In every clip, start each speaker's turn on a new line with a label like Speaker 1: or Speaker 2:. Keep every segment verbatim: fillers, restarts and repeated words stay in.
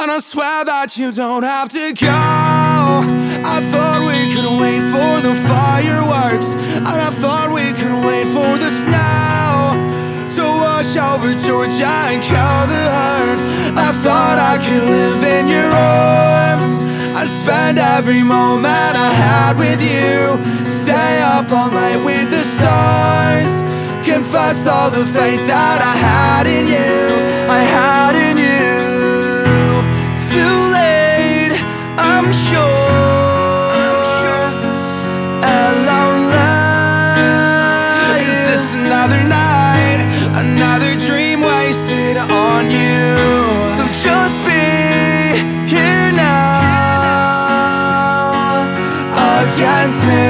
Speaker 1: And I swear that you don't have to go. I thought we could wait for the fireworks, and I thought we could wait for the snow to wash over Georgia and kill the hurt. I thought I could live in your arms and spend every moment I had with you. Stay up all night with the stars, confess all the faith that I had in you. I had in you. Too late, I'm sure. Alone light. 'Cause it's another night, another dream wasted on you. So just be here now against me.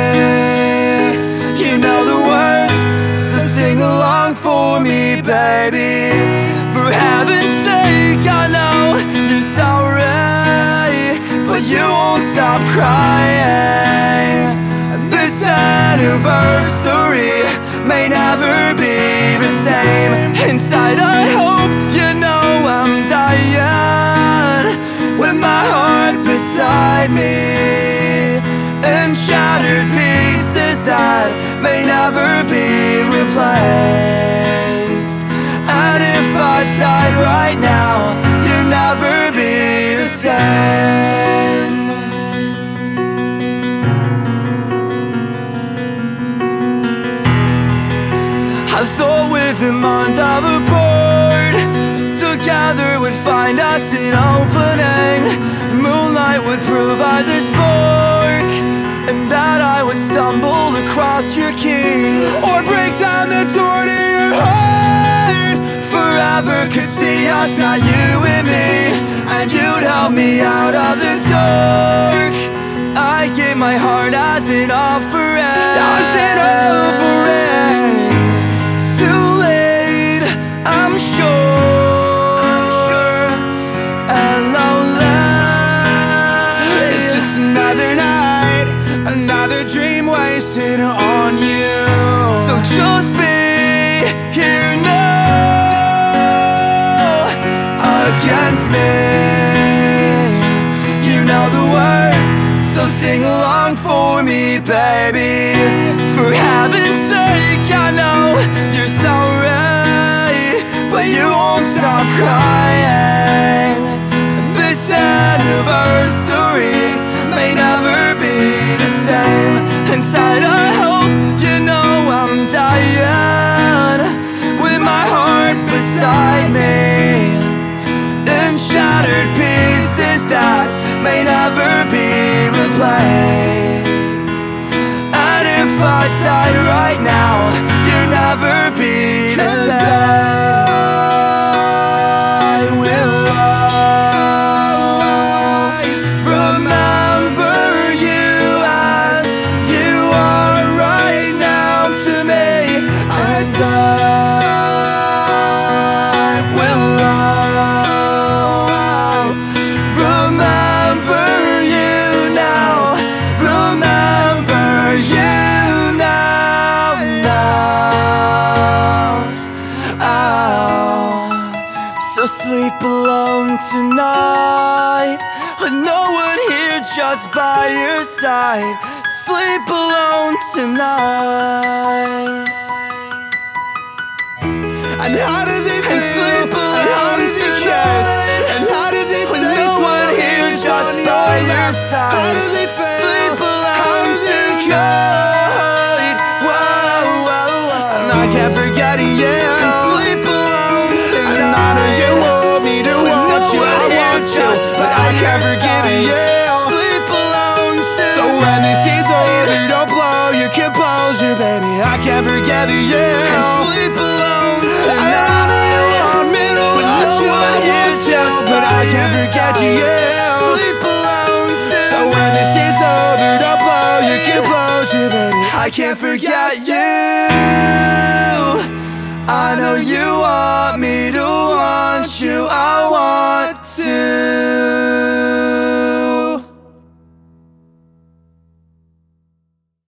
Speaker 1: You know the words, so sing along for me, baby. For heaven's sake, I know you're sorry, but you won't stop crying. This anniversary may never be the same. Inside I hope you know I'm dying, with my heart beside me, in shattered pieces that may never be replaced. And if I died right now, you'd never be the same. I thought with a month of apart, together would find us an opening. Moonlight would provide the spark, and that I would stumble across your key, or break down the door to your heart. Forever could see us, not you and me, and you'd help me out of the dark. I gave my heart as an offering, as an offering. Too late, I'm sure. Alone light. It's just another night, another dream wasted on you. So just be here now against me. You know the words, so sing along for me, baby. For heaven's sake, I know you're sorry, but you won't stop crying. This anniversary may never be the same. Inside I hope you know I'm dying, with my heart beside me, in shattered pieces that may never be replaced. And if I died right now, you'd never be the same. I will always remember you as you are right now to me. And I will always remember you now, remember you now, now. Oh. So sleep alone tonight, with no one here just by your side. Sleep alone tonight. And how does it feel? And sleep alone, and how does it kiss? And how does it taste? With no one here just by your side. How does it feel? Sleep alone, how does it tonight? Whoa, whoa, whoa. And I can't forget it, yeah. And sleep alone tonight. And I know you want me to want you, I want you, but I can't forgive it, yeah. Sleep alone tonight. So when this heat's over, don't blow your composure, baby. I can't forget it, yeah. And sleep alone tonight. And I know you want me to want you, I want you, but I can't forget you, yeah. Sleep alone tonight. So when this heat's over, don't blow your composure, baby. I can't forget you.